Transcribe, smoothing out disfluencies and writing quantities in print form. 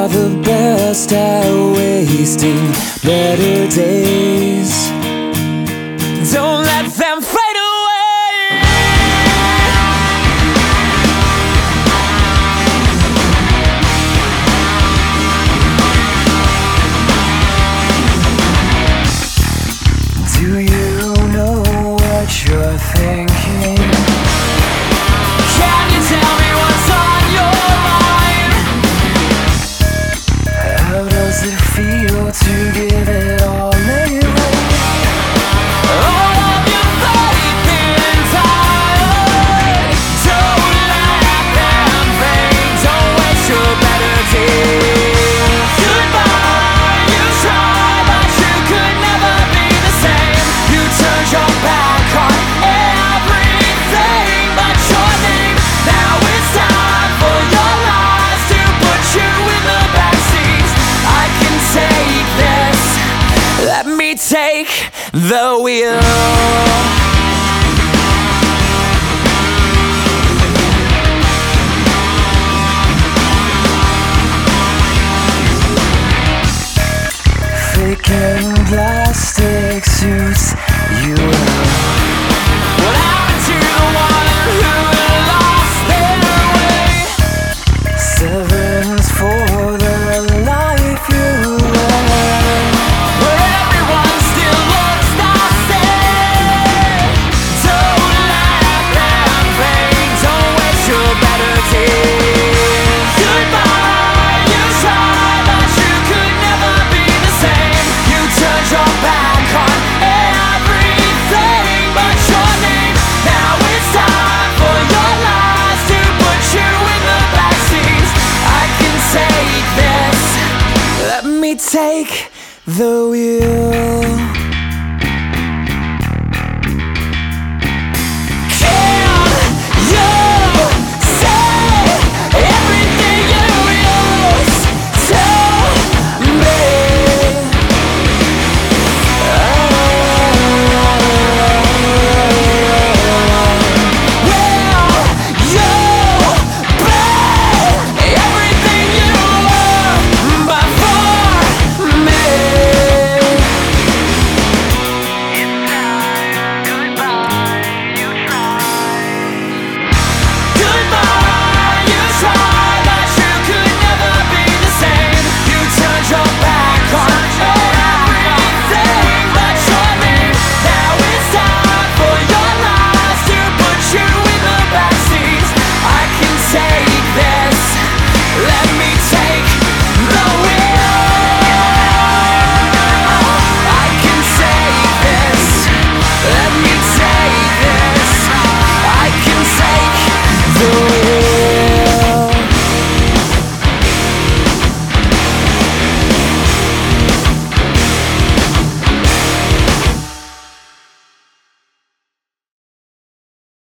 are the best at wasting better days. Don't let them fade away. Do you know what you're thinking? Can you tell me what's on your mind? How does it feel to give it all away? All of your faith inside. Don't let them fade. Don't waste your better days. Goodbye, you tried, but you could never be the same. You turned your back on everything but your name. Now it's time for your lies to put you in the backseat. I can take this. Let me take the wheel. Fake and plastic suits, you will. What happened to the one who lost their way? Severance for the life you led, where everyone still looks the same. Don't let them fade. Don't waste your better days. Goodbye, you tried, but you could never be the same. You turned your back on everything but your name. Now it's time for your lies to put you in the backseat. I can take this. Let me take the wheel.